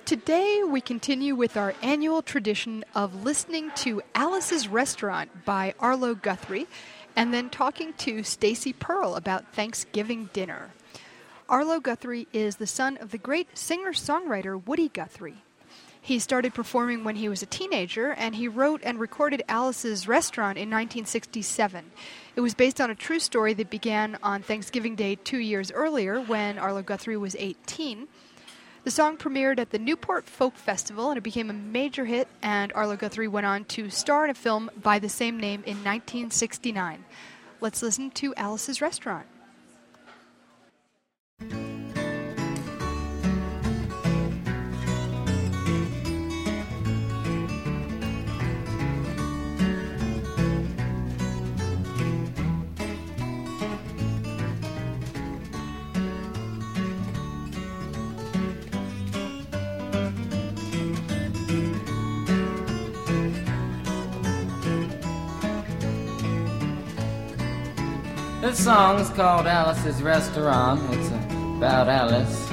Today, we continue with our annual tradition of listening to Alice's Restaurant by Arlo Guthrie and then talking to Stacy Pearl about Thanksgiving dinner. Arlo Guthrie is the son of the great singer-songwriter Woody Guthrie. He started performing when he was a teenager, and he wrote and recorded Alice's Restaurant in 1967. It was based on a true story that began on Thanksgiving Day 2 years earlier when Arlo Guthrie was 18. The song premiered at the Newport Folk Festival, and it became a major hit, and Arlo Guthrie went on to star in a film by the same name in 1969. Let's listen to Alice's Restaurant. This song's called Alice's Restaurant. It's about Alice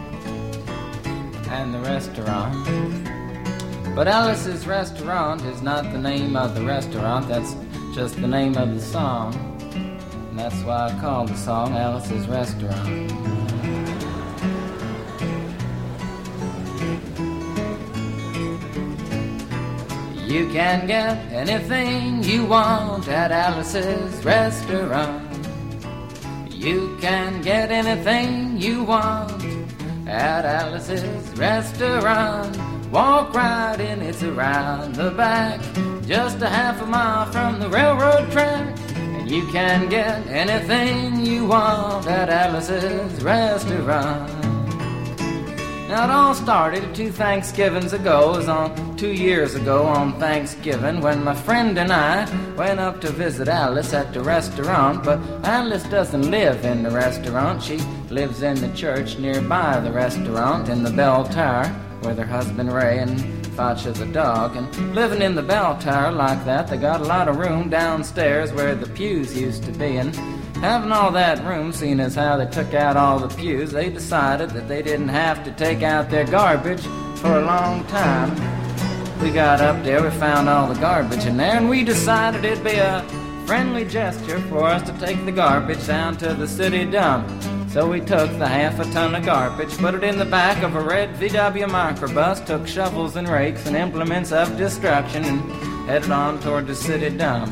and the restaurant. But Alice's Restaurant is not the name of the restaurant, that's just the name of the song. And that's why I called the song Alice's Restaurant. You can get anything you want at Alice's Restaurant. You can get anything you want at Alice's Restaurant. Walk right in, it's around the back, just a half a mile from the railroad track. And you can get anything you want at Alice's Restaurant. Now it all started 2 Thanksgivings ago. It was on 2 years ago on Thanksgiving when my friend and I went up to visit Alice at the restaurant. But Alice doesn't live in the restaurant. She lives in the church nearby the restaurant in the bell tower with her husband Ray and Facha the dog. And living in the bell tower like that, they got a lot of room downstairs where the pews used to be. And having all that room, seeing as how they took out all the pews, they decided that they didn't have to take out their garbage for a long time. We got up there, we found all the garbage in there, and we decided it'd be a friendly gesture for us to take the garbage down to the city dump. So we took the half a ton of garbage, put it in the back of a red VW microbus, took shovels and rakes and implements of destruction, and headed on toward the city dump.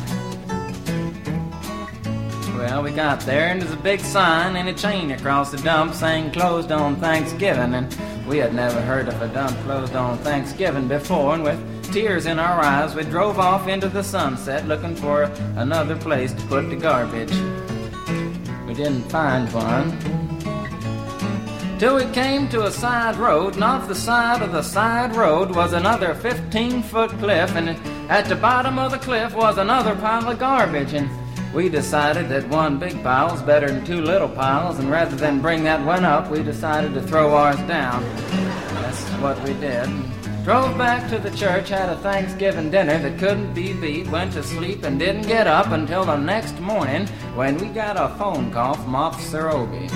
Well, we got there, and there's a big sign and a chain across the dump saying closed on Thanksgiving, and we had never heard of a dump closed on Thanksgiving before, and with tears in our eyes, we drove off into the sunset looking for another place to put the garbage. We didn't find one till we came to a side road, and off the side of the side road was another 15-foot cliff, and at the bottom of the cliff was another pile of garbage, and we decided that one big pile was better than 2 little piles, and rather than bring that one up, we decided to throw ours down. That's what we did. Drove back to the church, had a Thanksgiving dinner that couldn't be beat, went to sleep and didn't get up until the next morning when we got a phone call from Officer Obie.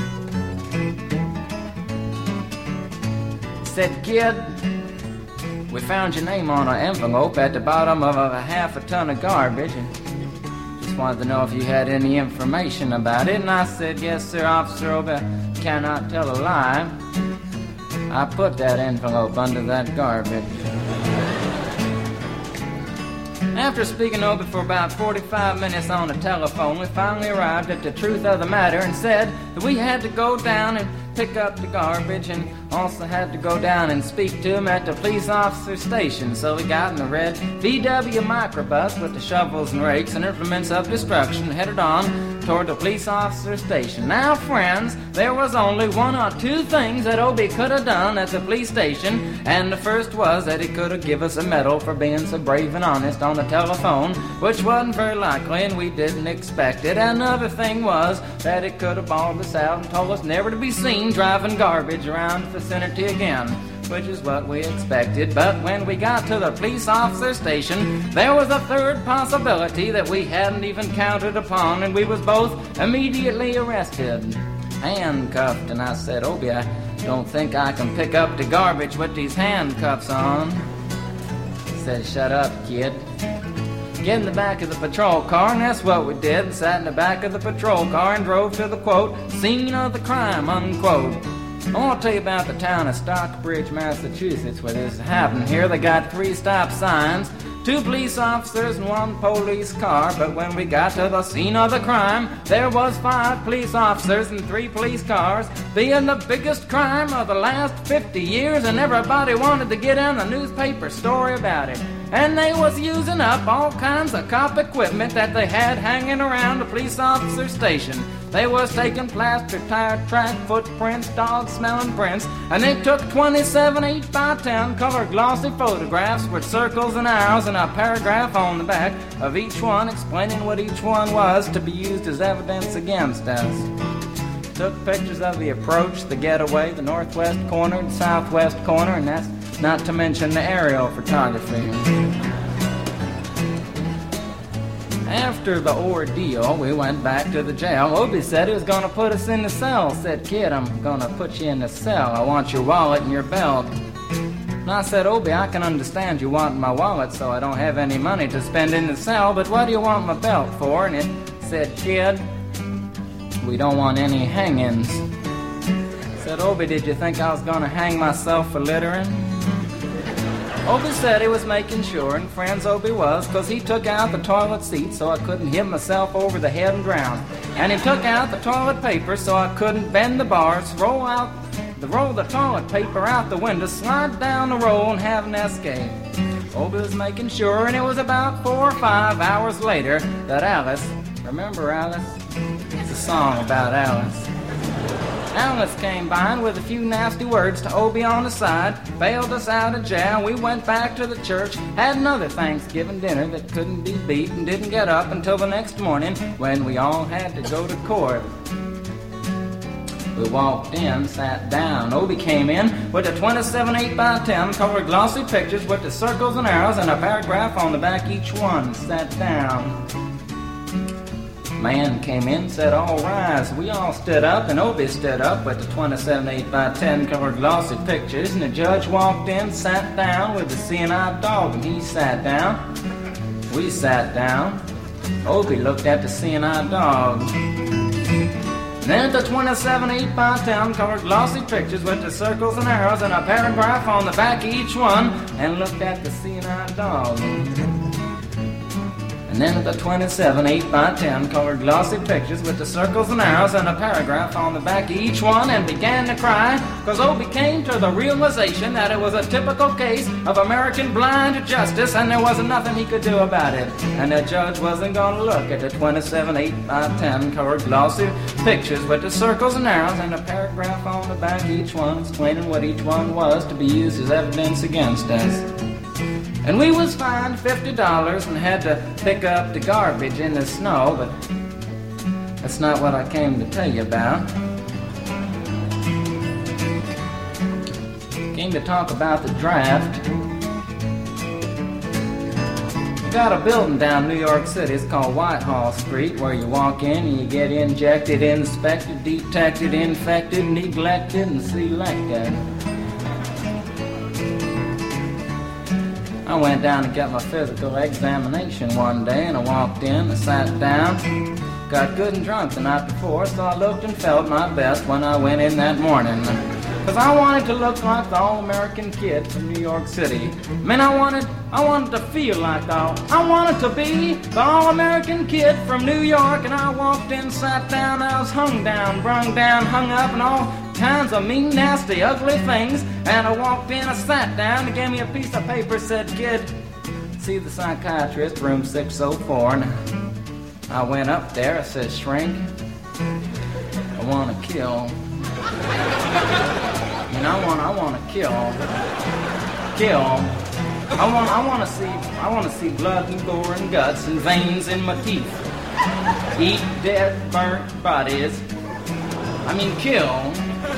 Said, "Kid, we found your name on an envelope at the bottom of a half a ton of garbage, and wanted to know if you had any information about it." And I said, "Yes, sir, Officer Obie, cannot tell a lie. I put that envelope under that garbage." After speaking over for about 45 minutes on the telephone, we finally arrived at the truth of the matter and said that we had to go down and pick up the garbage and also had to go down and speak to him at the police officer station. So we got in the red VW microbus with the shovels and rakes and implements of destruction and headed on toward the police officer station. Now, friends, there was only 1 or 2 things that Obie could have done at the police station, and the first was that he could have given us a medal for being so brave and honest on the telephone, which wasn't very likely and we didn't expect it. Another thing was that he could have bawled us out and told us never to be seen driving garbage around the vicinity again, which is what we expected. But when we got to the police officer station, there was a third possibility that we hadn't even counted upon, and we was both immediately arrested. handcuffed. And I said, Obie, I don't think I can pick up the garbage with these handcuffs on. He said, shut up, kid. Get in the back of the patrol car, and that's what we did. Sat in the back of the patrol car and drove to the, quote, scene of the crime, unquote. I want to tell you about the town of Stockbridge, Massachusetts, where this happened. Here they got 3 stop signs, 2 police officers and 1 police car. But when we got to the scene of the crime, there was 5 police officers and 3 police cars, being the biggest crime of the last 50 years, and everybody wanted to get in a newspaper story about it. And they was using up all kinds of cop equipment that they had hanging around the police officer station. They was taking plaster, tire track, footprints, dog-smelling prints, and they took 27 8x10 color glossy photographs with circles and arrows and a paragraph on the back of each one explaining what each one was to be used as evidence against us. Took pictures of the approach, the getaway, the northwest corner, the southwest corner, and that's not to mention the aerial photography. After the ordeal, we went back to the jail. Obie said he was going to put us in the cell. Said, kid, I'm going to put you in the cell. I want your wallet and your belt. And I said, Obie, I can understand you want my wallet so I don't have any money to spend in the cell, but what do you want my belt for? And it said, kid, we don't want any hangings. Said, Obie, did you think I was going to hang myself for littering? Obie said he was making sure, and friends Obie was, because he took out the toilet seat so I couldn't hit myself over the head and drown. And he took out the toilet paper so I couldn't bend the bars, roll the toilet paper out the window, slide down the roll, and have an escape. Obie was making sure, and it was about 4 or 5 hours later that Alice, remember Alice? It's a song about Alice. Alice came by and with a few nasty words to Obie on the side, bailed us out of jail. We went back to the church, had another Thanksgiving dinner that couldn't be beat, and didn't get up until the next morning when we all had to go to court. We walked in, sat down. Obie came in with the 27 8x10 colored glossy pictures with the circles and arrows and a paragraph on the back each one. Sat down. Man came in, said, all rise. We all stood up, and Obie stood up with the 27 8x10 colored glossy pictures, and the judge walked in, sat down with the seeing-eyed dog, and he sat down. We sat down. Obie looked at the seeing-eyed dog. Then the 27 8x10 colored glossy pictures with the circles and arrows and a paragraph on the back of each one, and looked at the seeing-eyed dog. And then the 27 8x10 colored glossy pictures with the circles and arrows and a paragraph on the back of each one, and began to cry, because Obie came to the realization that it was a typical case of American blind justice, and there wasn't nothing he could do about it. And the judge wasn't going to look at the 27 8x10 colored glossy pictures with the circles and arrows and a paragraph on the back of each one explaining what each one was to be used as evidence against us. And we was fined $50 and had to pick up the garbage in the snow, but that's not what I came to tell you about. Came to talk about the draft. We got a building down New York City. It's called Whitehall Street, where you walk in and you get injected, inspected, detected, infected, neglected, and selected. I went down to get my physical examination one day, and I walked in, I sat down, got good and drunk the night before, so I looked and felt my best when I went in that morning. Because I wanted to look like the all-American kid from New York City. I mean, I wanted to feel like I wanted to be the all-American kid from New York, and I walked in, sat down, I was hung down, brung down, hung up, and all kinds of mean, nasty, ugly things. And I walked in, I sat down, he gave me a piece of paper, said, kid, see the psychiatrist, room 604. And I went up there, I said, shrink, I want to kill. And I want to kill. I want to see blood and gore and guts and veins in my teeth. Eat dead, burnt bodies. I mean, kill.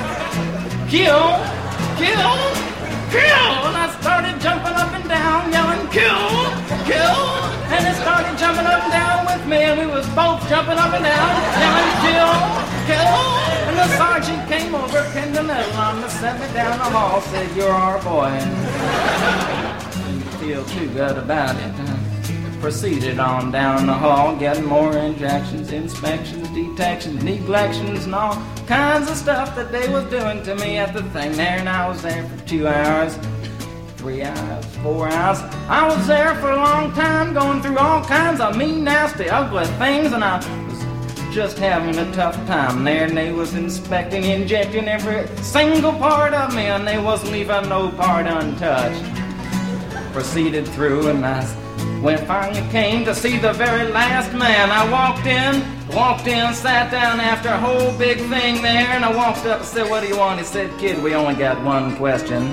And I started jumping up and down, yelling, kill. And it started jumping up and down with me, and we was both jumping up and down, yelling, kill. And the sergeant came over, pinned the medal on me, set me down the hall, said, "You're our boy." Didn't feel too good about it. Proceeded on down the hall, getting more injections, inspections, detections, neglections, and all kinds of stuff that they was doing to me at the thing there. And I was there for 2 hours, 3 hours, 4 hours. I was there for a long time, going through all kinds of mean, nasty, ugly things, and I was just having a tough time there. And they was inspecting, injecting every single part of me, and they wasn't leaving no part untouched. Proceeded through, and when I finally came to see the very last man, I walked in, sat down after a whole big thing there, and I walked up and said, "What do you want?" He said, "Kid, we only got one question.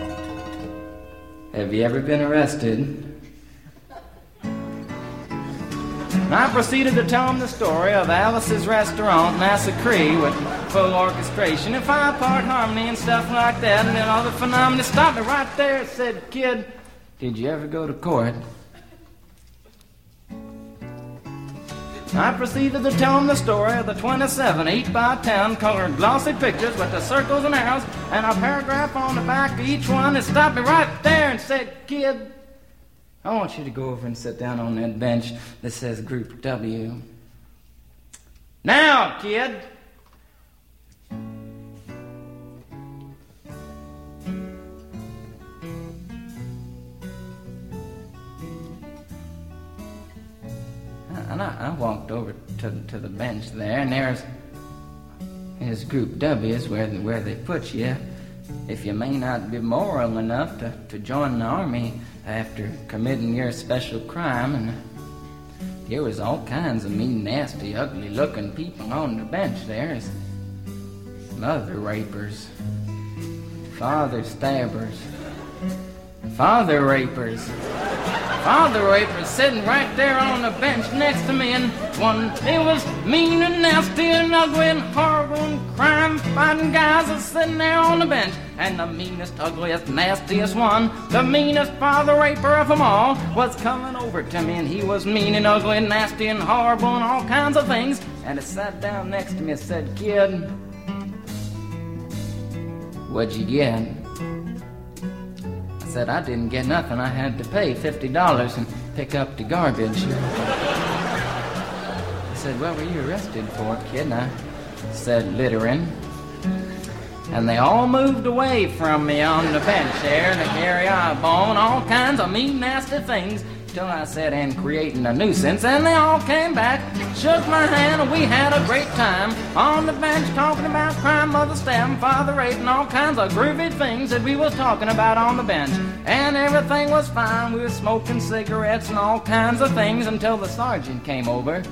Have you ever been arrested?" And I proceeded to tell him the story of Alice's Restaurant Massacre with full orchestration and 5-part harmony and stuff like that, and then all the phenomena. Stopped me right there and said, "Kid, did you ever go to court?" I proceeded to tell him the story of the 27 8x10 colored glossy pictures with the circles and arrows and a paragraph on the back of each one. And stopped me right there and said, "Kid, I want you to go over and sit down on that bench that says Group W. Now, kid." And I walked over to the bench there, and there's Group W is where they put you if you may not be moral enough to join the army after committing your special crime. And there was all kinds of mean, nasty, ugly-looking people on the bench there. Mother rapers, father stabbers, father rapers sitting right there on the bench next to me, and it was mean and nasty and ugly and horrible and crime-fighting guys are sitting there on the bench. And the meanest, ugliest, nastiest one, the meanest father raper of them all, was coming over to me, and he was mean and ugly and nasty and horrible and all kinds of things. And he sat down next to me and said, "Kid, what'd you get?" I said, "I didn't get nothing. I had to pay $50 and pick up the garbage." He said, "What were you arrested for, kid?" And I said, "Littering." And they all moved away from me on the bench there to carry eyeball and all kinds of mean, nasty things, till I said, "And creating a nuisance." And they all came back, shook my hand, and we had a great time on the bench talking about crime, mother stabbing, father rape, and all kinds of groovy things that we was talking about on the bench. And everything was fine. We were smoking cigarettes and all kinds of things until the sergeant came over,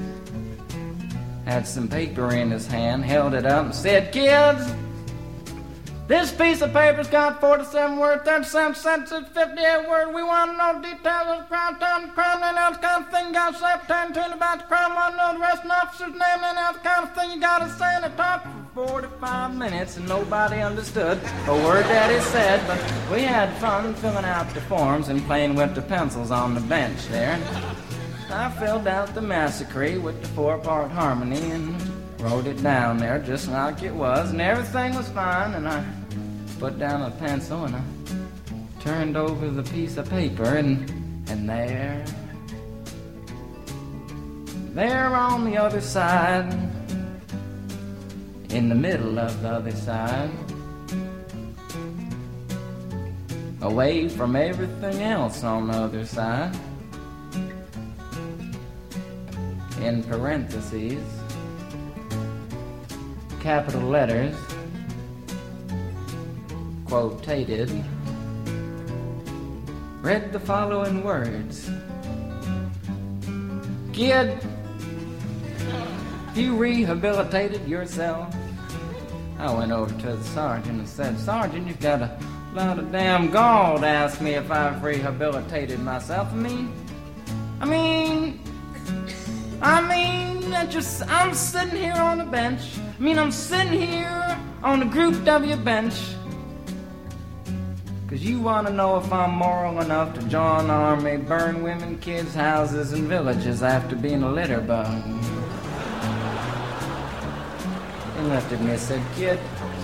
had some paper in his hand, held it up and said, "Kids, this piece of paper's got 47 words, 37 sentences, 58 words. We want to know details of the crime, time, the crime, and else kind of thing. You got to say turn about the crime, want to know the arresting officer's name, and else kind of thing you got to say." And it talked for 45 minutes, and nobody understood a word that he said, but we had fun filling out the forms and playing with the pencils on the bench there. I filled out the massacre with the 4-part harmony and wrote it down there just like it was, and everything was fine. And I put down a pencil and I turned over the piece of paper, and there on the other side, in the middle of the other side, away from everything else on the other side, in parentheses, capital letters, quotated, read the following words: "Kid, you rehabilitated yourself." I went over to the sergeant and said, "Sergeant, you've got a lot of damn gall to ask me if I've rehabilitated myself. I'm sitting here on the bench. I'm sitting here on the Group W bench because you want to know if I'm moral enough to join the army, burn women, kids' houses, and villages after being a litter bug." looked at me and said, "Kid,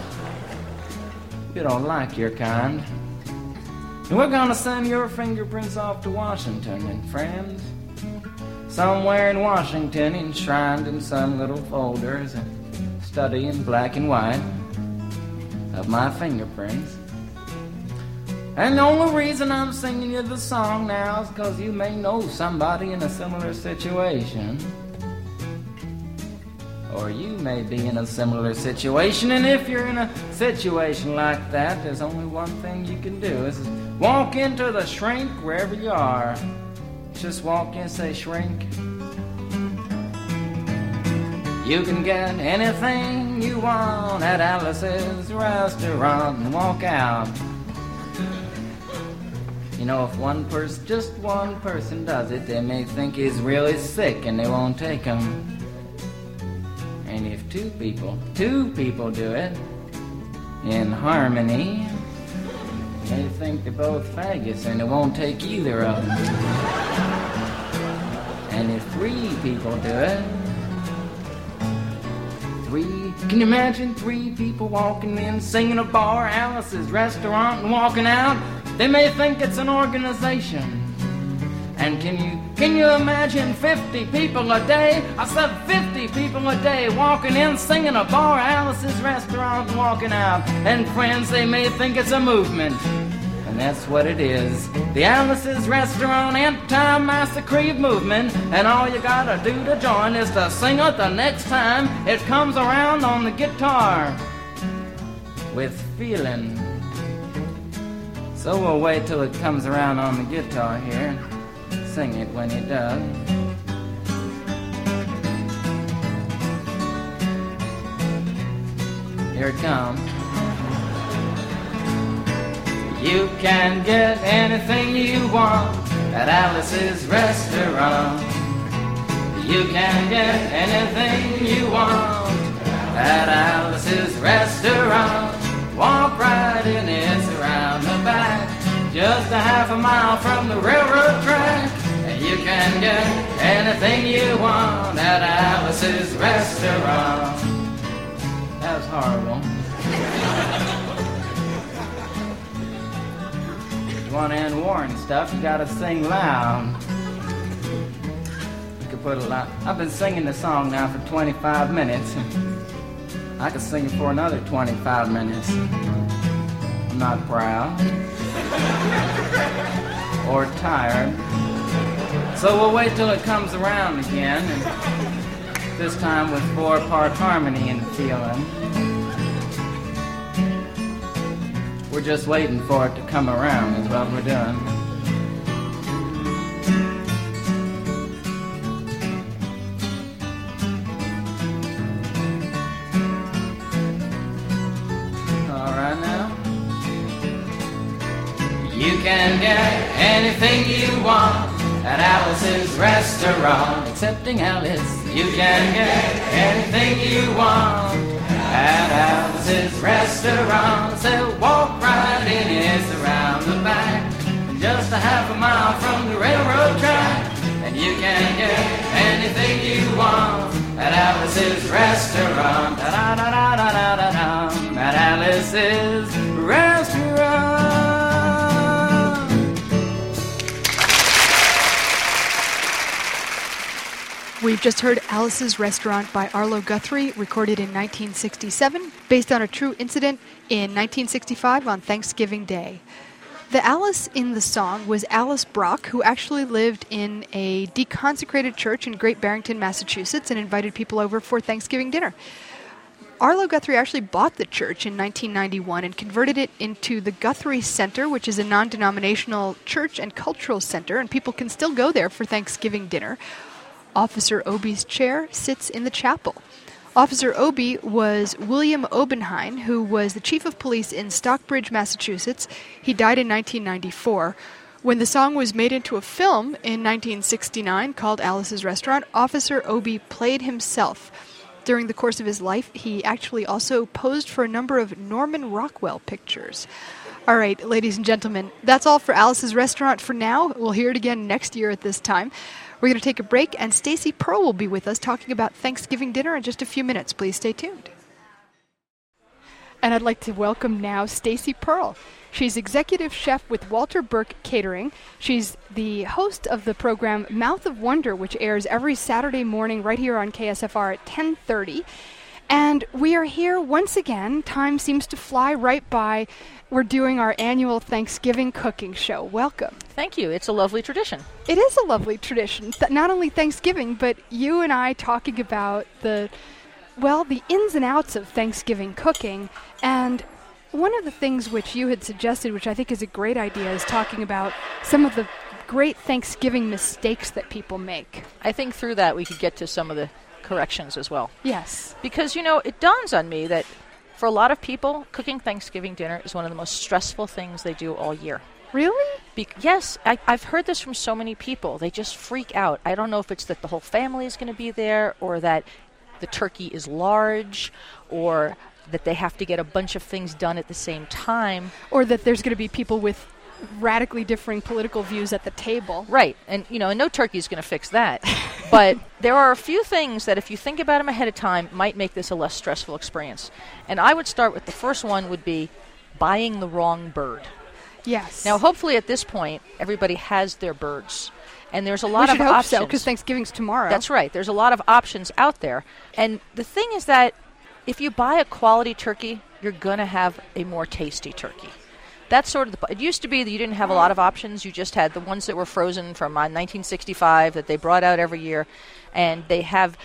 you don't like your kind. And we're gonna send your fingerprints off to Washington, and friends, somewhere in Washington, enshrined in some little folders, a study in black and white of my fingerprints. And the only reason I'm singing you the song now is because you may know somebody in a similar situation. Or you may be in a similar situation, and if you're in a situation like that, there's only one thing you can do, is walk into the shrink wherever you are. Just walk in, say, shrink. You can get anything you want at Alice's restaurant and walk out. You know, if one person, just one person does it, they may think he's really sick and they won't take him. And if two people do it in harmony, they think they're both faggots and they won't take either of them. And if 3 people do it, can you imagine 3 people walking in, singing a bar, Alice's restaurant, and walking out? They may think it's an organization. And can you imagine 50 people a day? I said 50 people a day walking in, singing a bar, Alice's restaurant, and walking out. And friends, they may think it's a movement. And that's what it is. The Alice's Restaurant Anti-Massacre movement. And all you gotta do to join is to sing it the next time it comes around on the guitar. With feeling. So we'll wait till it comes around on the guitar here. Sing it when he does. Here it comes. You can get anything you want at Alice's restaurant. You can get anything you want at Alice's restaurant. Walk right in, it's around the back, just a half a mile from the railroad track. And you can get anything you want at Alice's restaurant. That was horrible. If you want to end war and stuff, you gotta sing loud. You could put a lot. I've been singing the song now for 25 minutes. I could sing it for another 25 minutes. I'm not proud. Or tired. So we'll wait till it comes around again, and this time with 4-part harmony and feeling. We're just waiting for it to come around is what we're doing. You can get anything you want at Alice's restaurant. Accepting Alice, you can get anything you want at Alice's restaurant. So walk right in, it's around the back, just a half a mile from the railroad track. And you can get anything you want at Alice's restaurant. Da-da-da-da-da-da-da. At Alice's restaurant. We've just heard Alice's Restaurant by Arlo Guthrie, recorded in 1967, based on a true incident in 1965 on Thanksgiving Day. The Alice in the song was Alice Brock, who actually lived in a deconsecrated church in Great Barrington, Massachusetts, and invited people over for Thanksgiving dinner. Arlo Guthrie actually bought the church in 1991 and converted it into the Guthrie Center, which is a non-denominational church and cultural center, and people can still go there for Thanksgiving dinner. Officer Obie's chair sits in the chapel. Officer Obie was William Obenheim, who was the chief of police in Stockbridge, Massachusetts. He died in 1994. When the song was made into a film in 1969 called Alice's Restaurant, Officer Obie played himself. During the course of his life, he actually also posed for a number of Norman Rockwell pictures. All right, ladies and gentlemen, that's all for Alice's Restaurant for now. We'll hear it again next year at this time. We're going to take a break, and Stacy Pearl will be with us talking about Thanksgiving dinner in just a few minutes. Please stay tuned. And I'd like to welcome now Stacy Pearl. She's executive chef with Walter Burke Catering. She's the host of the program Mouth of Wonder, which airs every Saturday morning right here on KSFR at 10:30. And we are here once again. Time seems to fly right by. We're doing our annual Thanksgiving cooking show. Welcome. Thank you. It's a lovely tradition. It is a lovely tradition. Not only Thanksgiving, but you and I talking about the ins and outs of Thanksgiving cooking. And one of the things which you had suggested, which I think is a great idea, is talking about some of the great Thanksgiving mistakes that people make. I think through that we could get to some of the corrections as well. Yes. Because, it dawns on me that for a lot of people, cooking Thanksgiving dinner is one of the most stressful things they do all year. Really? Yes, I've heard this from so many people. They just freak out. I don't know if it's that the whole family is going to be there, or that the turkey is large, or that they have to get a bunch of things done at the same time. Or that there's going to be people with radically differing political views at the table. Right. And, no turkey is going to fix that. But there are a few things that if you think about them ahead of time might make this a less stressful experience. And I would start with the first one would be buying the wrong bird. Yes. Now, hopefully at this point, everybody has their birds. And there's a lot of options. We should hope so, because Thanksgiving's tomorrow. That's right. There's a lot of options out there. And the thing is that if you buy a quality turkey, you're going to have a more tasty turkey. That's sort of it used to be that you didn't have a lot of options. You just had the ones that were frozen from 1965 that they brought out every year. And they have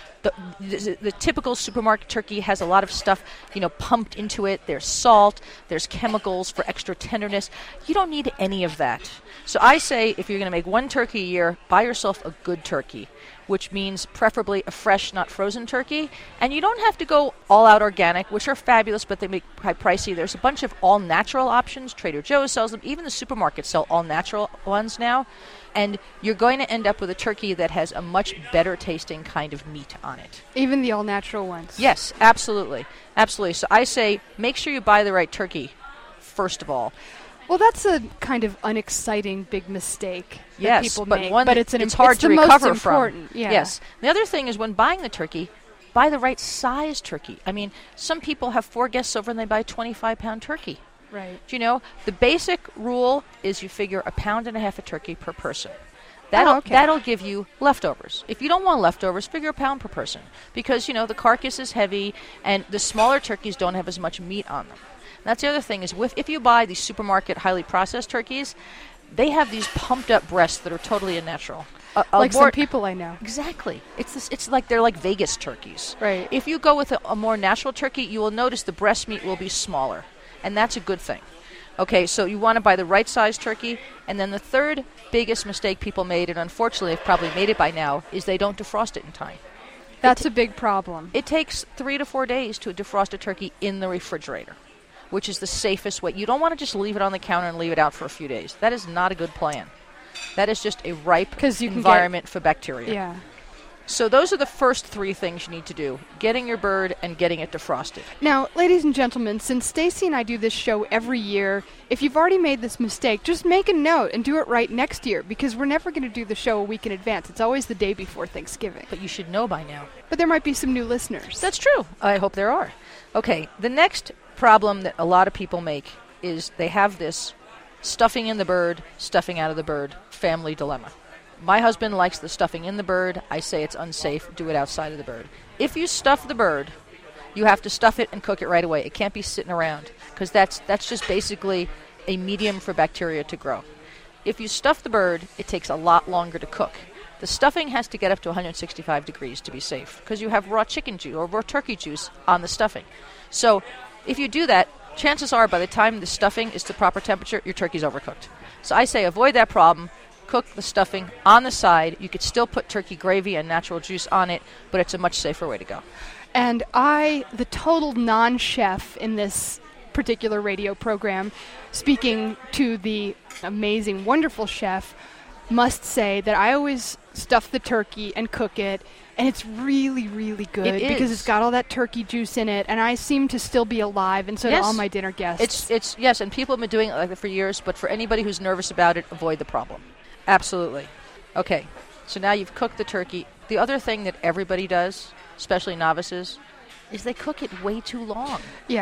the typical supermarket turkey has a lot of stuff, pumped into it. There's salt, there's chemicals for extra tenderness. You don't need any of that. So I say if you're going to make one turkey a year, buy yourself a good turkey, which means preferably a fresh, not frozen turkey. And you don't have to go all out organic, which are fabulous, but they make pricey. There's a bunch of all natural options. Trader Joe's sells them. Even the supermarkets sell all natural ones now. And you're going to end up with a turkey that has a much better tasting kind of meat on it. Even the all-natural ones? Yes, absolutely. Absolutely. So I say make sure you buy the right turkey, first of all. Well, that's a kind of unexciting big mistake that people make. But it's hard to recover from. Yeah. Yes. The other thing is when buying the turkey, buy the right size turkey. I mean, some people have 4 guests over and they buy a 25-pound turkey. Right. The basic rule is you figure 1.5 pounds of turkey per person. Okay. That'll give you leftovers. If you don't want leftovers, figure 1 pound per person. Because, the carcass is heavy and the smaller turkeys don't have as much meat on them. And that's the other thing is if you buy these supermarket highly processed turkeys, they have these pumped up breasts that are totally unnatural. Like some people I know. Exactly. It's like they're like Vegas turkeys. Right. If you go with a more natural turkey, you will notice the breast meat will be smaller. And that's a good thing. Okay, so you want to buy the right size turkey. And then the third biggest mistake people made, and unfortunately have probably made it by now, is they don't defrost it in time. That's a big problem. It takes 3 to 4 days to defrost a turkey in the refrigerator, which is the safest way. You don't want to just leave it on the counter and leave it out for a few days. That is not a good plan. That is just a ripe environment for bacteria. Yeah. So those are the first 3 things you need to do. Getting your bird and getting it defrosted. Now, ladies and gentlemen, since Stacy and I do this show every year, if you've already made this mistake, just make a note and do it right next year, because we're never going to do the show a week in advance. It's always the day before Thanksgiving. But you should know by now. But there might be some new listeners. That's true. I hope there are. Okay, the next problem that a lot of people make is they have this stuffing in the bird, stuffing out of the bird family dilemma. My husband likes the stuffing in the bird. I say it's unsafe. Do it outside of the bird. If you stuff the bird, you have to stuff it and cook it right away. It can't be sitting around because that's just basically a medium for bacteria to grow. If you stuff the bird, it takes a lot longer to cook. The stuffing has to get up to 165 degrees to be safe because you have raw chicken juice or raw turkey juice on the stuffing. So if you do that, chances are by the time the stuffing is to proper temperature, your turkey's overcooked. So I say avoid that problem. Cook the stuffing on the side. You could still put turkey gravy and natural juice on it, but it's a much safer way to go. And I, the total non-chef in this particular radio program, speaking to the amazing, wonderful chef, must say that I always stuff the turkey and cook it, and it's really, really good because it's got all that turkey juice in it, and I seem to still be alive, and so do all my dinner guests. It's yes, and people have been doing it like that for years, but for anybody who's nervous about it, avoid the problem. Absolutely. Okay, so now you've cooked the turkey. The other thing that everybody does, especially novices, is they cook it way too long. Yeah.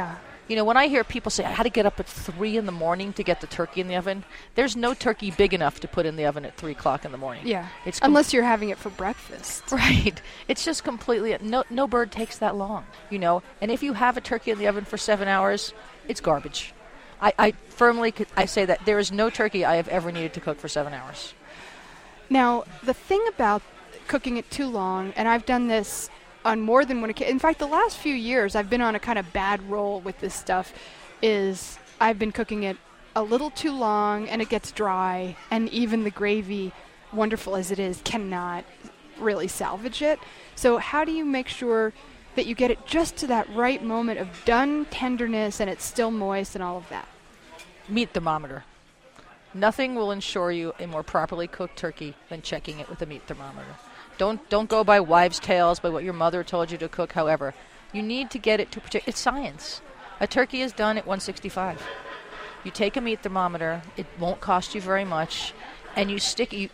When I hear people say, I had to get up at 3 in the morning to get the turkey in the oven, there's no turkey big enough to put in the oven at 3 o'clock in the morning. Yeah, unless you're having it for breakfast. Right. It's just completely, no bird takes that long, And if you have a turkey in the oven for 7 hours, it's garbage. I firmly say that there is no turkey I have ever needed to cook for 7 hours. Now, the thing about cooking it too long, and I've done this on more than one occasion. In fact, the last few years, I've been on a kind of bad roll with this stuff, is I've been cooking it a little too long, and it gets dry, and even the gravy, wonderful as it is, cannot really salvage it. So how do you make sure that you get it just to that right moment of done tenderness, and it's still moist and all of that? Meat thermometer. Nothing will ensure you a more properly cooked turkey than checking it with a meat thermometer. Don't go by wives' tales, by what your mother told you to cook. However, you need to get it to protect. It's science. A turkey is done at 165. You take a meat thermometer. It won't cost you very much, and you stick. You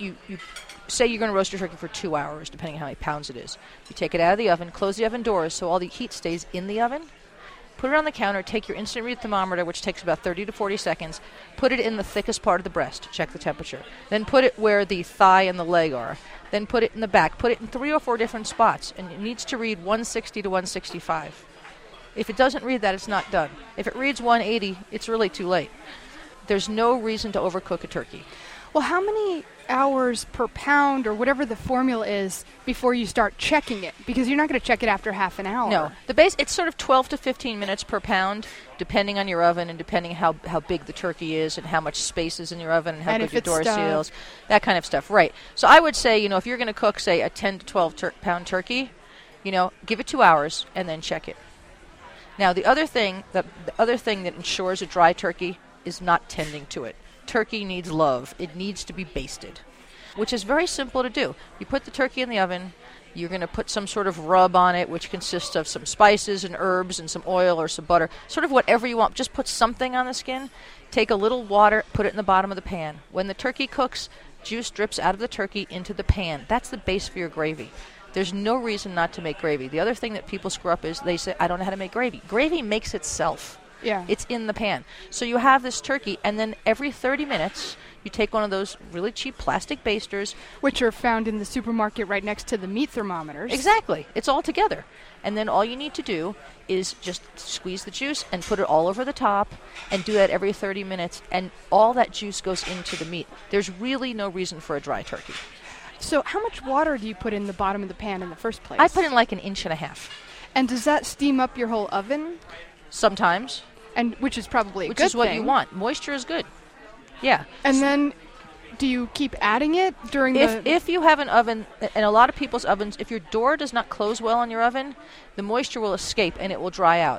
say you're going to roast your turkey for 2 hours, depending on how many pounds it is. You take it out of the oven, close the oven doors so all the heat stays in the oven. Put it on the counter, take your instant read thermometer, which takes about 30 to 40 seconds, put it in the thickest part of the breast, check the temperature. Then put it where the thigh and the leg are. Then put it in the back. Put it in 3 or 4 different spots, and it needs to read 160 to 165. If it doesn't read that, it's not done. If it reads 180, it's really too late. There's no reason to overcook a turkey. Well, how many hours per pound or whatever the formula is before you start checking it? Because you're not going to check it after half an hour. No. It's sort of 12 to 15 minutes per pound, depending on your oven and depending how big the turkey is and how much space is in your oven and how good your door seals, that kind of stuff. Right. So I would say, if you're going to cook, say, a 10 to 12 pound turkey, give it 2 hours and then check it. Now, the other thing that ensures a dry turkey is not tending to it. Turkey needs love. It needs to be basted, which is very simple to do. You put the turkey in the oven. You're going to put some sort of rub on it, which consists of some spices and herbs and some oil or some butter, sort of whatever you want. Just put something on the skin. Take a little water, put it in the bottom of the pan. When the turkey cooks, juice drips out of the turkey into the pan. That's the base for your gravy. There's no reason not to make gravy. The other thing that people screw up is they say, I don't know how to make gravy. Gravy makes itself. Yeah. It's in the pan. So you have this turkey, and then every 30 minutes, you take one of those really cheap plastic basters. Which are found in the supermarket right next to the meat thermometers. Exactly. It's all together. And then all you need to do is just squeeze the juice and put it all over the top and do that every 30 minutes, and all that juice goes into the meat. There's really no reason for a dry turkey. So how much water do you put in the bottom of the pan in the first place? I put in like 1.5 inches. And does that steam up your whole oven? Sometimes. And which is probably a good thing. Which is what you want. Moisture is good. Yeah. And then do you keep adding it during If you have an oven, and a lot of people's ovens, if your door does not close well on your oven, the moisture will escape and it will dry out.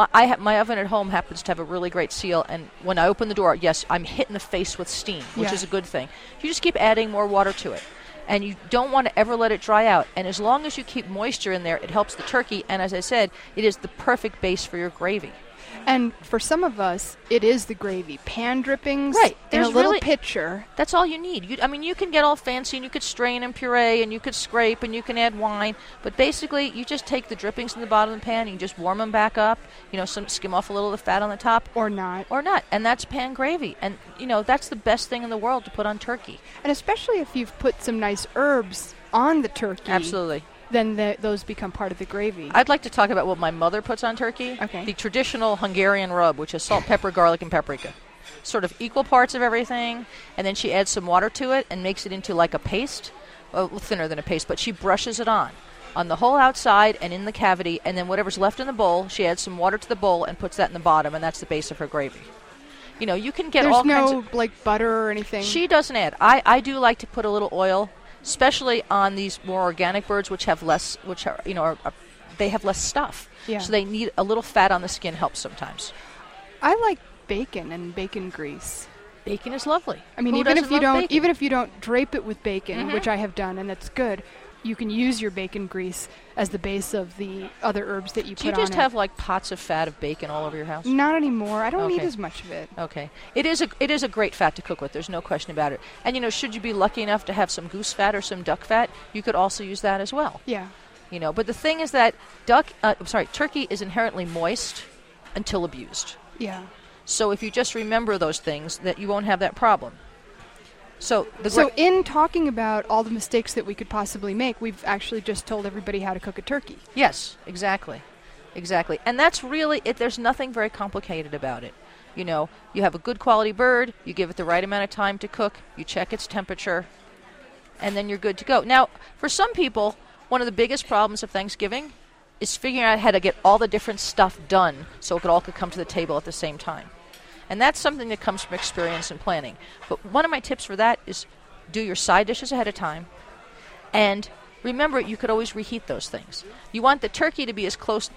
My oven at home happens to have a really great seal, and when I open the door, yes, I'm hit in the face with steam, which is a good thing. You just keep adding more water to it. And you don't want to ever let it dry out. And as long as you keep moisture in there, it helps the turkey. And as I said, it is the perfect base for your gravy. And for some of us, it is the gravy. Pan drippings in a little pitcher. That's all you need. You can get all fancy, and you could strain and puree, and you could scrape, and you can add wine. But basically, you just take the drippings in the bottom of the pan, and you just warm them back up. Skim off a little of the fat on the top. Or not. And that's pan gravy. And, that's the best thing in the world to put on turkey. And especially if you've put some nice herbs on the turkey. Absolutely. Then those become part of the gravy. I'd like to talk about what my mother puts on turkey. Okay. The traditional Hungarian rub, which is salt, pepper, garlic, and paprika. Sort of equal parts of everything, and then she adds some water to it and makes it into like a paste, thinner than a paste, but she brushes it on the whole outside and in the cavity, and then whatever's left in the bowl, she adds some water to the bowl and puts that in the bottom, and that's the base of her gravy. You can get all kinds of... There's no, butter or anything? She doesn't add. I do like to put a little oil, especially on these more organic birds, which have less, they have less stuff. Yeah. So they need a little fat on the skin helps sometimes. I like bacon and bacon grease. Bacon is lovely. Even if you don't drape it with bacon, which I have done, and that's good, you can use your bacon grease as the base of the other herbs that you put on it. Do you just have pots of fat of bacon all over your house? Not anymore. I don't need as much of it. Okay. It is a great fat to cook with. There's no question about it. And should you be lucky enough to have some goose fat or some duck fat, you could also use that as well. Yeah. But the thing is that turkey is inherently moist, until abused. Yeah. So if you just remember those things, that you won't have that problem. So in talking about all the mistakes that we could possibly make, we've actually just told everybody how to cook a turkey. Yes, exactly. And that's really it. There's nothing very complicated about it. You know, you have a good quality bird, you give it the right amount of time to cook, you check its temperature, and then you're good to go. Now, for some people, one of the biggest problems of Thanksgiving is figuring out how to get all the different stuff done so it all could come to the table at the same time. And that's something that comes from experience and planning. But one of my tips for that is do your side dishes ahead of time. And remember, you could always reheat those things. You want the turkey to be as close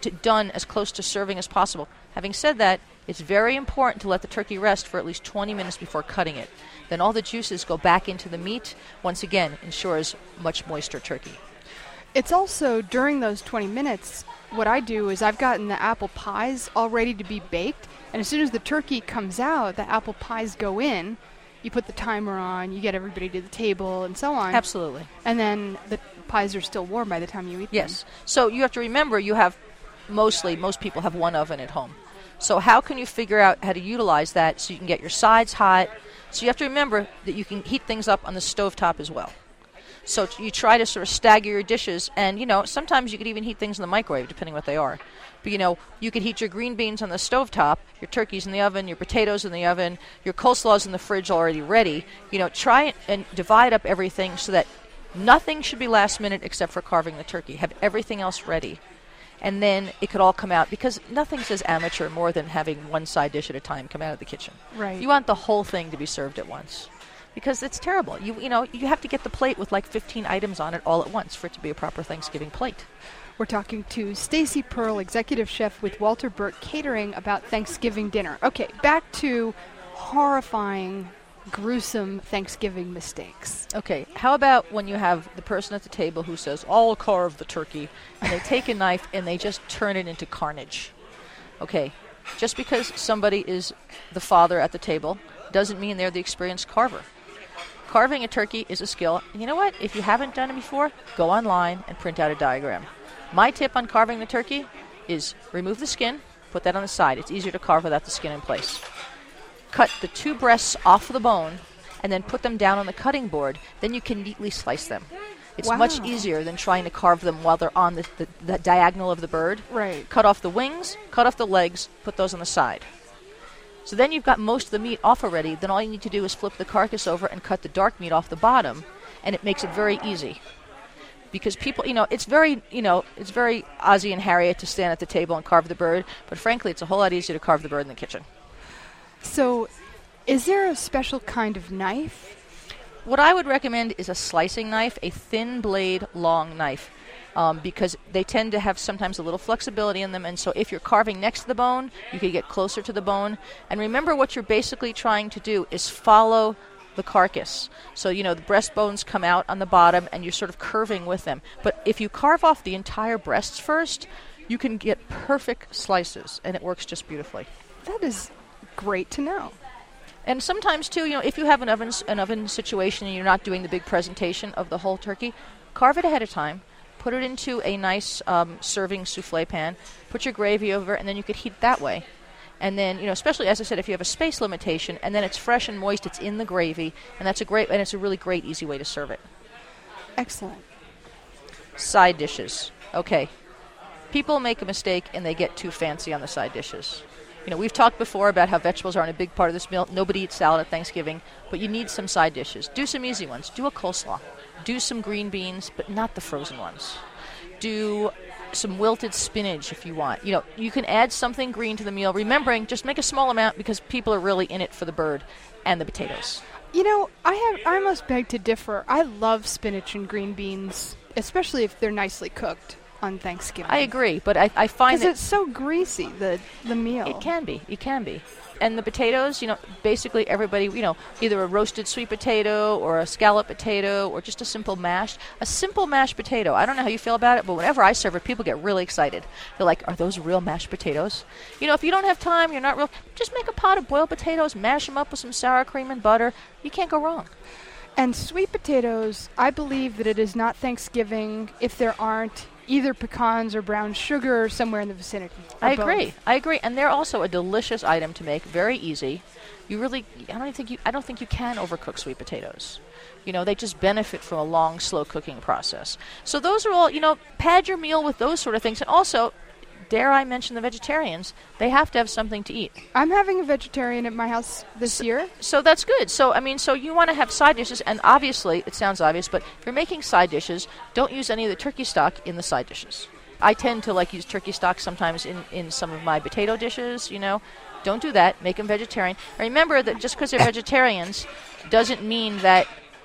to serving as possible. Having said that, it's very important to let the turkey rest for at least 20 minutes before cutting it. Then all the juices go back into the meat. Once again, ensures much moister turkey. It's also, during those 20 minutes, what I do is I've gotten the apple pies all ready to be baked. And as soon as the turkey comes out, the apple pies go in. You put the timer on, you get everybody to the table, and so on. Absolutely. And then the pies are still warm by the time you eat them. Yes. So you have to remember most people have one oven at home. So how can you figure out how to utilize that so you can get your sides hot? So you have to remember that you can heat things up on the stovetop as well. So you try to sort of stagger your dishes, and, you know, sometimes you could even heat things in the microwave, depending what they are. But, you know, you could heat your green beans on the stovetop, your turkeys in the oven, your potatoes in the oven, your coleslaw's in the fridge already ready. You know, try and divide up everything so that nothing should be last minute except for carving the turkey. Have everything else ready. And then it could all come out, because nothing says amateur more than having one side dish at a time come out of the kitchen. Right. You want the whole thing to be served at once, because it's terrible. You have to get the plate with like 15 items on it all at once for it to be a proper Thanksgiving plate. We're talking to Stacy Pearl, executive chef with Walter Burke Catering, about Thanksgiving dinner. Okay, back to horrifying, gruesome Thanksgiving mistakes. Okay, how about when you have the person at the table who says, "I'll carve the turkey," and they take a knife and they just turn it into carnage? Okay, just because somebody is the father at the table doesn't mean they're the experienced carver. Carving a turkey is a skill. And you know what? If you haven't done it before, go online and print out a diagram. My tip on carving the turkey is remove the skin, put that on the side. It's easier to carve without the skin in place. Cut the two breasts off the bone and then put them down on the cutting board. Then you can neatly slice them. It's much easier than trying to carve them while they're on the diagonal of the bird. Right. Cut off the wings, cut off the legs, put those on the side. So then you've got most of the meat off already. Then all you need to do is flip the carcass over and cut the dark meat off the bottom, and it makes it very easy. Because people, it's very Ozzie and Harriet to stand at the table and carve the bird, but frankly, it's a whole lot easier to carve the bird in the kitchen. So, is there a special kind of knife? What I would recommend is a slicing knife, a thin blade, long knife. Because they tend to have sometimes a little flexibility in them, and so if you're carving next to the bone, you can get closer to the bone. And remember, what you're basically trying to do is follow the carcass. So, the breastbones come out on the bottom, and you're sort of curving with them. But if you carve off the entire breasts first, you can get perfect slices, and it works just beautifully. That is great to know. And sometimes, too, if you have an oven situation and you're not doing the big presentation of the whole turkey, carve it ahead of time. Put it into a nice serving souffle pan. Put your gravy over, and then you could heat it that way. And then, especially, as I said, if you have a space limitation, and then it's fresh and moist, it's in the gravy, and it's a really great, easy way to serve it. Excellent. Side dishes. Okay. People make a mistake, and they get too fancy on the side dishes. We've talked before about how vegetables aren't a big part of this meal. Nobody eats salad at Thanksgiving, but you need some side dishes. Do some easy ones. Do a coleslaw. Do some green beans, but not the frozen ones. Do some wilted spinach if you want. You can add something green to the meal, remembering just make a small amount because people are really in it for the bird and the potatoes. I must beg to differ. I love spinach and green beans, especially if they're nicely cooked on Thanksgiving. I agree, but I find that because it's so greasy, the meal. It can be. And the potatoes, basically everybody, either a roasted sweet potato or a scallop potato or just a simple mashed potato. I don't know how you feel about it, but whenever I serve it, people get really excited. They're like, are those real mashed potatoes? If you don't have time, you're not real, just make a pot of boiled potatoes, mash them up with some sour cream and butter. You can't go wrong. And sweet potatoes, I believe that it is not Thanksgiving if there aren't either pecans or brown sugar or somewhere in the vicinity. I agree. And they're also a delicious item to make, very easy. I don't think you can overcook sweet potatoes. They just benefit from a long, slow cooking process. So those are all, pad your meal with those sort of things. And also, dare I mention the vegetarians, they have to have something to eat. I'm having a vegetarian at my house this year. So that's good. So you want to have side dishes, and obviously, it sounds obvious, but if you're making side dishes, don't use any of the turkey stock in the side dishes. I tend to use turkey stock sometimes in some of my potato dishes, Don't do that. Make them vegetarian. And remember that just because they're vegetarians doesn't mean that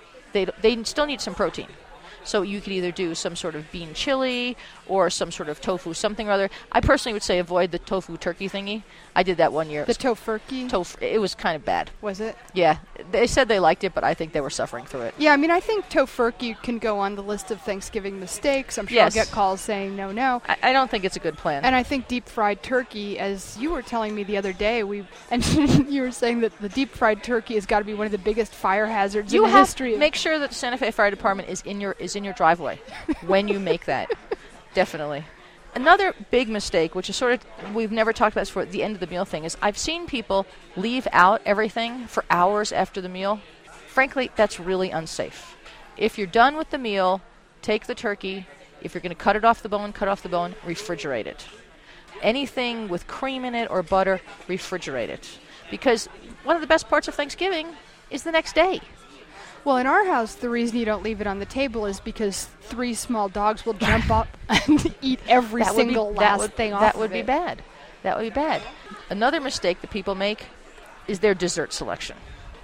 they still need some protein. So you could either do some sort of bean chili or some sort of tofu, something or other. I personally would say avoid the tofu turkey thingy. I did that one year. The tofurkey? It was kind of bad. Was it? Yeah. They said they liked it, but I think they were suffering through it. Yeah, I think tofurkey can go on the list of Thanksgiving mistakes. I'm sure I'll get calls saying no. I don't think it's a good plan. And I think deep-fried turkey, as you were telling me the other day, and you were saying that the deep-fried turkey has got to be one of the biggest fire hazards in the history. Make sure that the Santa Fe Fire Department is in your driveway when you make that. Definitely. Another big mistake, which is we've never talked about this for the end of the meal thing, is I've seen people leave out everything for hours after the meal. Frankly, that's really unsafe. If you're done with the meal, take the turkey. If you're going to cut off the bone, refrigerate it. Anything with cream in it or butter, refrigerate it. Because one of the best parts of Thanksgiving is the next day. Well, in our house, the reason you don't leave it on the table is because 3 small dogs will jump up and eat every single last thing off of it. That would be bad. That would be bad. Another mistake that people make is their dessert selection.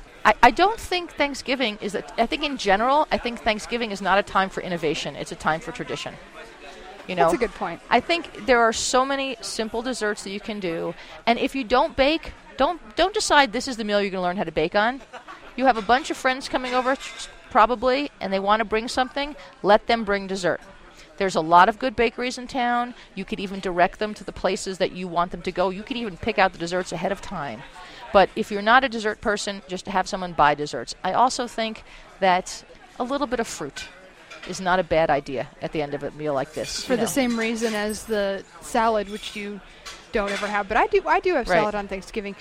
I don't think Thanksgiving is I think in general, Thanksgiving is not a time for innovation. It's a time for tradition. That's a good point. I think there are so many simple desserts that you can do. And if you don't bake, don't decide this is the meal you're going to learn how to bake on. You have a bunch of friends coming over, probably, and they want to bring something. Let them bring dessert. There's a lot of good bakeries in town. You could even direct them to the places that you want them to go. You could even pick out the desserts ahead of time. But if you're not a dessert person, just have someone buy desserts. I also think that a little bit of fruit is not a bad idea at the end of a meal like this. For the same reason as the salad, which you don't ever have. But I do have salad on Thanksgiving.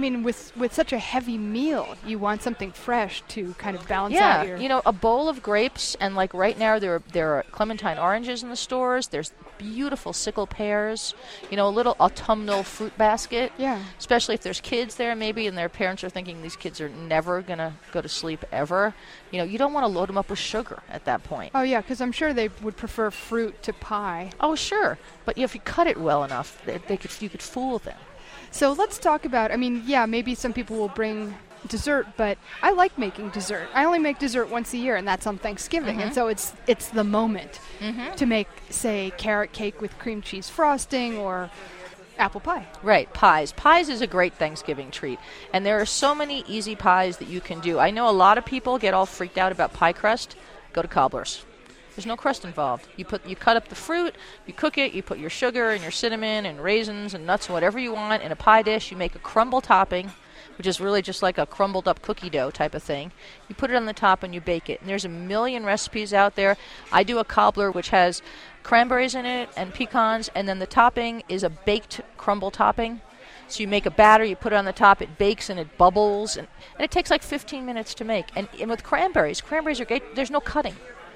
With such a heavy meal, you want something fresh to kind of balance out your... a bowl of grapes, and right now there are clementine oranges in the stores. There's beautiful sickle pears, a little autumnal fruit basket. Yeah. Especially if there's kids there maybe, and their parents are thinking these kids are never going to go to sleep ever. You don't want to load them up with sugar at that point. Oh, yeah, because I'm sure they would prefer fruit to pie. Oh, sure. But if you cut it well enough, you could fool them. So let's talk about, maybe some people will bring dessert, but I like making dessert. I only make dessert once a year, and that's on Thanksgiving. Mm-hmm. And so it's the moment to make, say, carrot cake with cream cheese frosting or apple pie. Right, pies. Pies is a great Thanksgiving treat. And there are so many easy pies that you can do. I know a lot of people get all freaked out about pie crust. Go to Cobbler's. There's no crust involved. You cut up the fruit, you cook it, you put your sugar and your cinnamon and raisins and nuts and whatever you want in a pie dish. You make a crumble topping, which is really just like a crumbled up cookie dough type of thing. You put it on the top and you bake it. And there's a million recipes out there. I do a cobbler which has cranberries in it and pecans, and then the topping is a baked crumble topping. So you make a batter, you put it on the top, it bakes and it bubbles, and it takes like 15 minutes to make. And with cranberries are great. There's no cutting.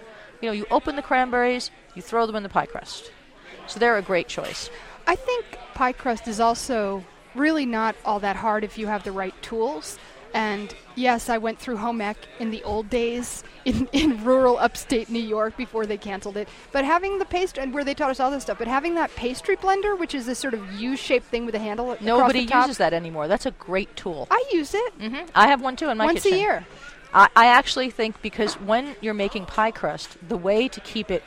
You open the cranberries, you throw them in the pie crust. So they're a great choice. I think pie crust is also really not all that hard if you have the right tools. And yes, I went through home ec in the old days in rural upstate New York before they canceled it. But having the pastry, and where they taught us all this stuff, but having that pastry blender, which is this sort of U-shaped thing with a handle across the top. Nobody uses that anymore. That's a great tool. I use it. Mm-hmm. I have one too in my kitchen. Once a year. I actually think because when you're making pie crust, the way to keep it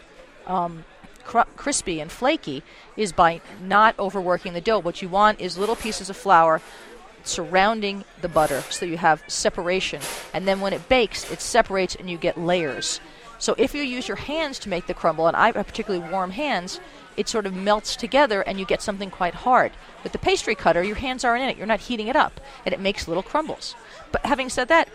crispy and flaky is by not overworking the dough. What you want is little pieces of flour surrounding the butter so you have separation. And then when it bakes, it separates and you get layers. So if you use your hands to make the crumble, and I have particularly warm hands, it sort of melts together and you get something quite hard. With the pastry cutter, your hands aren't in it. You're not heating it up, and it makes little crumbles. But having said that,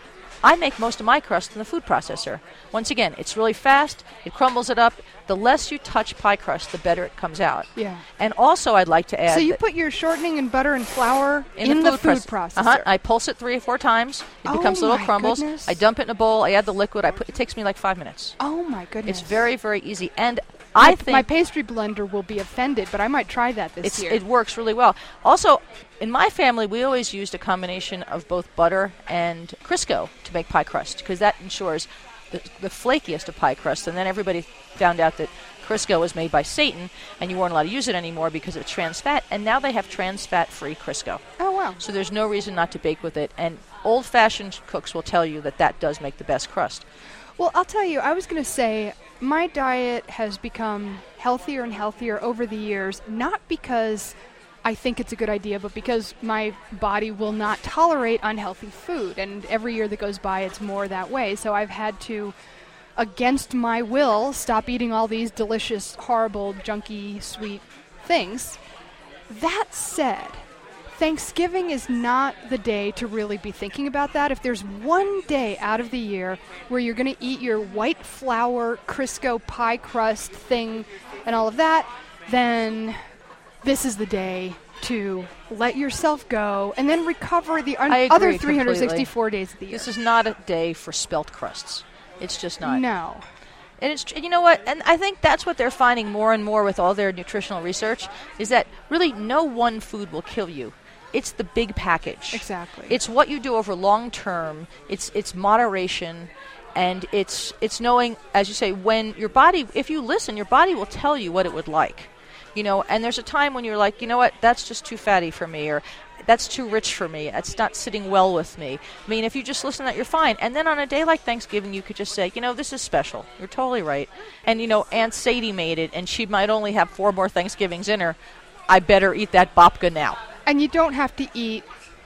I make most of my crust in the food processor. Once again, it's really fast. It crumbles it up. The less you touch pie crust, the better it comes out. Yeah. And also, I'd like to add. So you put your shortening and butter and flour in the food processor. I pulse it 3 or 4 times. It becomes little crumbles. Goodness. I dump it in a bowl. I add the liquid. It takes me like 5 minutes. Oh my goodness. It's very, very easy. And I think my pastry blender will be offended, but I might try that this year. It works really well. Also, in my family, we always used a combination of both butter and Crisco to make pie crust because that ensures the flakiest of pie crust. And then everybody found out that Crisco was made by Satan, and you weren't allowed to use it anymore because of trans fat. And now they have trans fat-free Crisco. Oh, wow. So there's no reason not to bake with it. And old-fashioned cooks will tell you that does make the best crust. Well, I'll tell you, I was going to say my diet has become healthier and healthier over the years, not because I think it's a good idea, but because my body will not tolerate unhealthy food. And every year that goes by, it's more that way. So I've had to, against my will, stop eating all these delicious, horrible, junky, sweet things. That said, Thanksgiving is not the day to really be thinking about that. If there's one day out of the year where you're going to eat your white flour Crisco pie crust thing and all of that, then this is the day to let yourself go and then recover the other 364 days of the year. This is not a day for spelt crusts. It's just not. No. And you know what? And I think that's what they're finding more and more with all their nutritional research is that really no one food will kill you. It's the big package. Exactly. It's what you do over long term. It's moderation, and it's knowing, as you say, when your body, if you listen, your body will tell you what it would like. You know, and there's a time when you're like, you know what, that's just too fatty for me, or that's too rich for me. It's not sitting well with me. I mean, if you just listen to that, you're fine. And then on a day like Thanksgiving, you could just say, you know, this is special. You're totally right. And, you know, Aunt Sadie made it, and she might only have 4 more Thanksgivings in her. I better eat that babka now. And you don't have to eat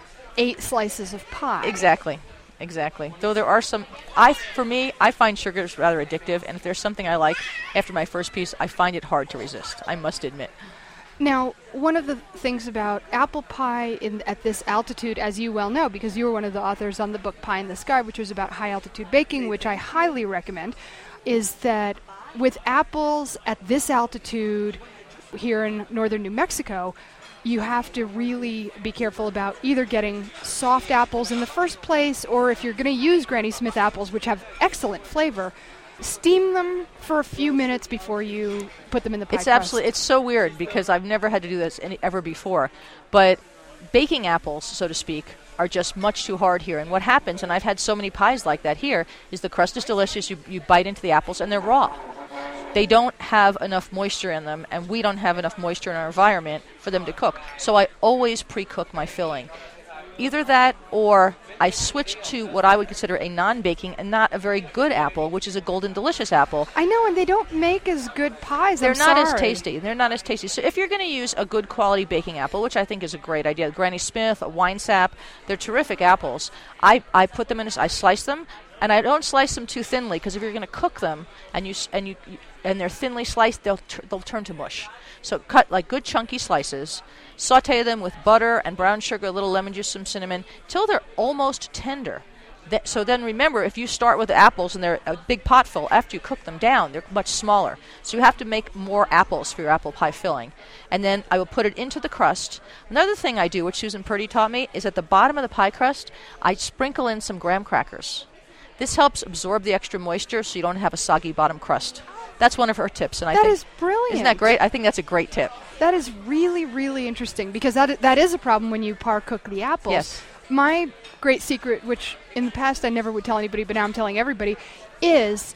8 slices of pie. Exactly. Though there are some, for me, I find sugar is rather addictive, and if there's something I like after my first piece, I find it hard to resist, I must admit. Now, one of the things about apple pie at this altitude, as you well know, because you were one of the authors on the book Pie in the Sky, which was about high-altitude baking, which I highly recommend, is that with apples at this altitude here in northern New Mexico, you have to really be careful about either getting soft apples in the first place, or if you're going to use Granny Smith apples, which have excellent flavor, steam them for a few minutes before you put them in the pie crust. It's so weird because I've never had to do this ever before, but baking apples, so to speak, are just much too hard here. And what happens, and I've had so many pies like that here, is the crust is delicious, you bite into the apples, and they're raw. They don't have enough moisture in them, and we don't have enough moisture in our environment for them to cook. So I always pre-cook my filling. Either that, or I switch to what I would consider a non-baking and not a very good apple, which is a Golden Delicious apple. I know, and they don't make as good pies. They're not as tasty. So if you're going to use a good quality baking apple, which I think is a great idea, Granny Smith, a Wine Sap, they're terrific apples. I put them in. I slice them. And I don't slice them too thinly because if you're going to cook them and they're thinly sliced, they'll turn to mush. So cut like good chunky slices, saute them with butter and brown sugar, a little lemon juice, some cinnamon, till they're almost tender. So then remember, if you start with the apples and they're a big pot full, after you cook them down, they're much smaller. So you have to make more apples for your apple pie filling. And then I will put it into the crust. Another thing I do, which Susan Purdy taught me, is at the bottom of the pie crust, I sprinkle in some graham crackers. This helps absorb the extra moisture so you don't have a soggy bottom crust. That's one of her tips. And that is brilliant. Isn't that great? I think that's a great tip. That is really, really interesting because that is a problem when you par cook the apples. Yes. My great secret, which in the past I never would tell anybody, but now I'm telling everybody, is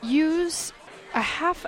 use a half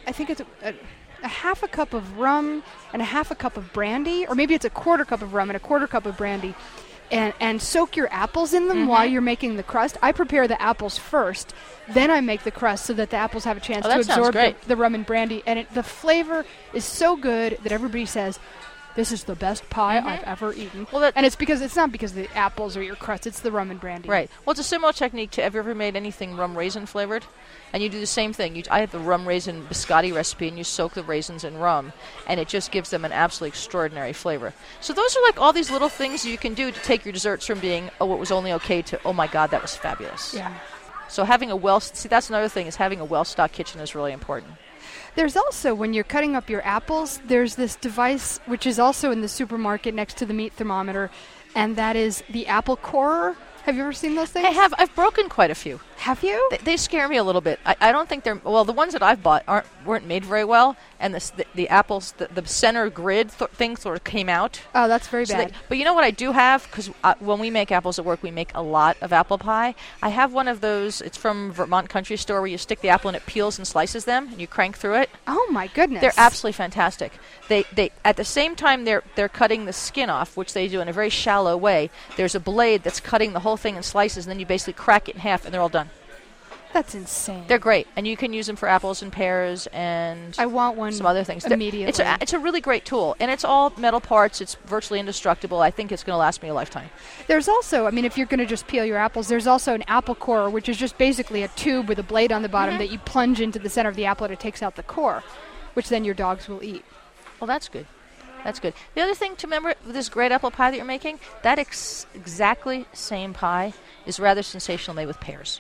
a cup of rum and a half a cup of brandy, or maybe it's a quarter cup of rum and a quarter cup of brandy, and soak your apples in them while you're making the crust. I prepare the apples first, then I make the crust so that the apples have a chance to absorb the rum and brandy. And the flavor is so good that everybody says, this is the best pie I've ever eaten. Well, and it's not because of the apples or your crust, it's the rum and brandy. Right. Well, it's a similar technique to, have you ever made anything rum raisin flavored? And you do the same thing. I have the rum raisin biscotti recipe, and you soak the raisins in rum, and it just gives them an absolutely extraordinary flavor. So those are like all these little things you can do to take your desserts from being, oh, it was only okay, to, oh my God, that was fabulous. Yeah. So having that's another thing, is having a well-stocked kitchen is really important. There's also, when you're cutting up your apples, there's this device which is also in the supermarket next to the meat thermometer, and that is the apple corer. Have you ever seen those things? I have. I've broken quite a few. Have you? They scare me a little bit. I don't think they're... Well, the ones that I've bought weren't made very well, and the apples, the center grid thing sort of came out. Oh, that's very bad. But you know what I do have? Because when we make apples at work, we make a lot of apple pie. I have one of those. It's from Vermont Country Store, where you stick the apple and it peels and slices them, and you crank through it. Oh, my goodness. They're absolutely fantastic. They at the same time they're cutting the skin off, which they do in a very shallow way. There's a blade that's cutting the whole thing in slices, and then you basically crack it in half, and they're all done. That's insane. They're great, and you can use them for apples and pears and I want one some other things. Immediately. It's a really great tool, and it's all metal parts. It's virtually indestructible. I think it's going to last me a lifetime. There's also, if you're going to just peel your apples, there's also an apple corer, which is just basically a tube with a blade on the bottom that you plunge into the center of the apple, and it takes out the core, which then your dogs will eat. Well, that's good. That's good. The other thing to remember with this great apple pie that you're making, that exactly same pie is rather sensational made with pears.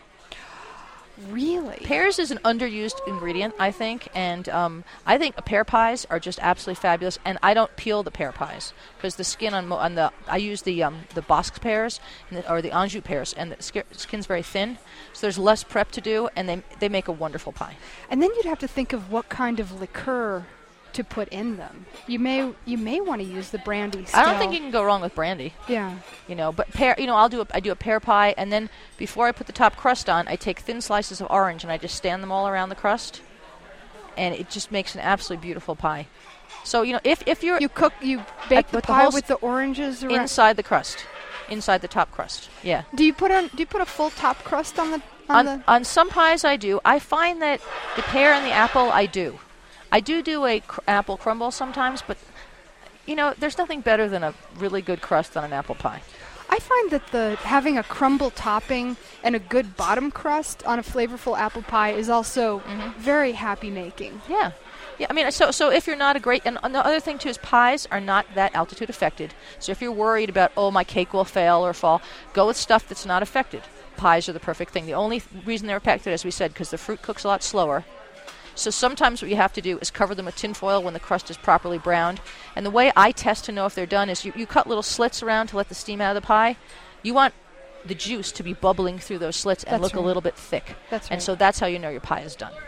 Really? Pears is an underused ingredient, I think, and I think pear pies are just absolutely fabulous. And I don't peel the pear pies because the skin I use the Bosc pears or the Anjou pears, and the skin's very thin, so there's less prep to do, and they make a wonderful pie. And then you'd have to think of what kind of liqueur to put in them. You may want to use the brandy still. I don't think you can go wrong with brandy. Yeah. But pear, I do a pear pie, and then before I put the top crust on, I take thin slices of orange and I just stand them all around the crust, and it just makes an absolutely beautiful pie. So, if you bake the pie with the oranges around inside the crust, inside the top crust. Yeah. Do you put a full top crust on the on some pies? I do. I find that the pear and the apple I do. I do a apple crumble sometimes, but, there's nothing better than a really good crust on an apple pie. I find that having a crumble topping and a good bottom crust on a flavorful apple pie is also very happy making. Yeah. Yeah, so if you're not and the other thing, too, is pies are not that altitude affected. So if you're worried about, my cake will fail or fall, go with stuff that's not affected. Pies are the perfect thing. The only reason they're affected, as we said, because the fruit cooks a lot slower. So sometimes what you have to do is cover them with tin foil when the crust is properly browned. And the way I test to know if they're done is you cut little slits around to let the steam out of the pie. You want the juice to be bubbling through those slits and look a little bit thick. That's right. And so that's how you know your pie is done.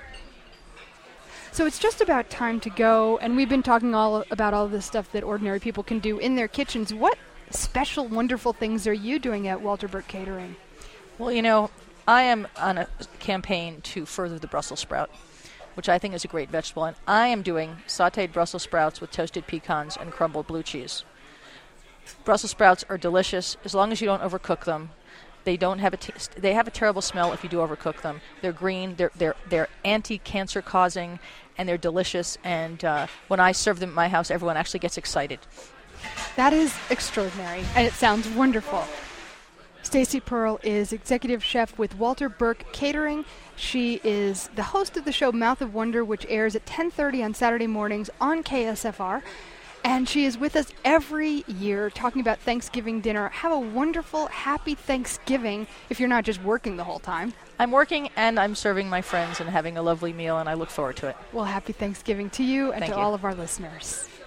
So it's just about time to go, and we've been talking about all this stuff that ordinary people can do in their kitchens. What special, wonderful things are you doing at Walter Burke Catering? Well, I am on a campaign to further the Brussels sprout, which I think is a great vegetable. And I am doing sautéed Brussels sprouts with toasted pecans and crumbled blue cheese. Brussels sprouts are delicious as long as you don't overcook them. They don't have they have a terrible smell if you do overcook them. They're green, they're anti-cancer causing, and they're delicious. And when I serve them at my house, everyone actually gets excited. That is extraordinary, and it sounds wonderful. Stacy Pearl is executive chef with Walter Burke Catering. She is the host of the show Mouth of Wonder, which airs at 10:30 on Saturday mornings on KSFR. And she is with us every year talking about Thanksgiving dinner. Have a wonderful, happy Thanksgiving if you're not just working the whole time. I'm working and I'm serving my friends and having a lovely meal, and I look forward to it. Well, happy Thanksgiving to you and Thank to you. all of our listeners.